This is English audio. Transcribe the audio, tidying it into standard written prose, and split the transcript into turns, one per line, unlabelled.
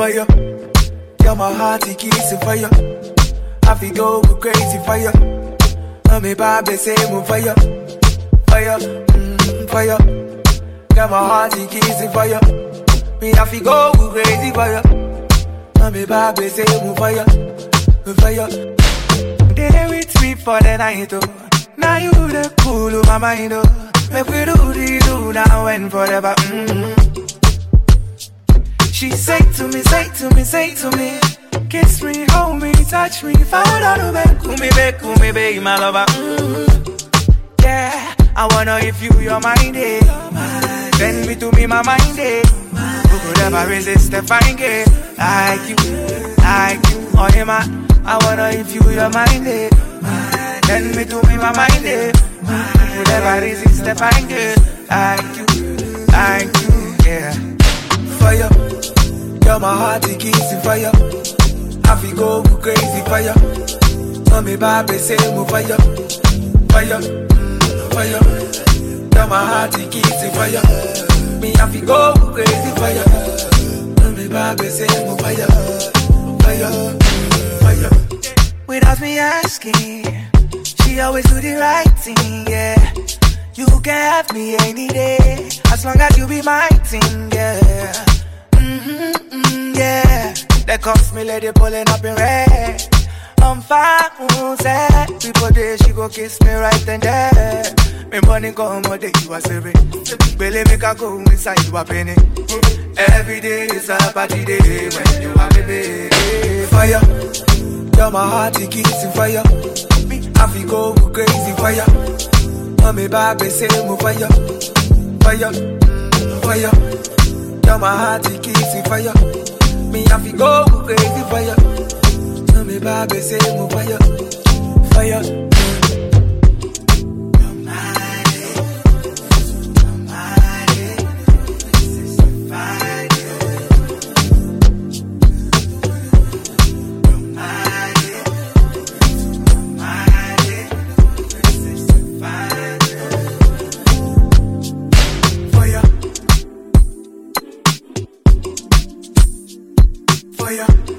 fire. You're my heart, it keeps it fire. I feel go crazy fire. I'm a baby, say move fire. Fire, fire. Got my heart, it keeps it fire. Me I feel go crazy fire. I'm a baby, say move fire. Fire. They with me for the night, oh. Now you the cool of my mind, oh. Make we do the do now and forever. She say to me, say to me, say to me, kiss me, hold me, touch me, fall down the bed, cool me, baby, my lover. Yeah, I wanna if you're mine, eh. Send me to me, my mind, eh. Who could ever resist the fine game? Like you, oh yeah, man. I wanna if you're mine, eh. Send me to me, my mind, eh. Who could ever resist the fine game? Like you, yeah. Fire. You're my heart, it keeps it fire. I feel go crazy fire. Mommy, baby, say move fire. Fire, fire. You're my heart, it keeps it fire. Me, I feel go crazy fire. Mommy, baby, say move fire. Fire, fire. Without me asking, she always do the right thing, yeah. You can have me any day, as long as you be my thing, yeah. Yeah, that comes me lady pulling up in red. I'm fine, say people there, she go kiss me right and there. Me money come all day, you are serving. Belly make I go inside, you are penny. Every day is a party day when you are baby. Fire, you're my heart, it keeps in fire. I feel go crazy fire. Mommy, baby, say move fire. Fire, fire. You're my heart, it keeps in fire. Me, I feel go crazy fire. Tell me, baby, say move fire. Fire. You're my day. You're my day. This is the Friday. You're my day. You're my day. This is the Friday. Fire. Fire.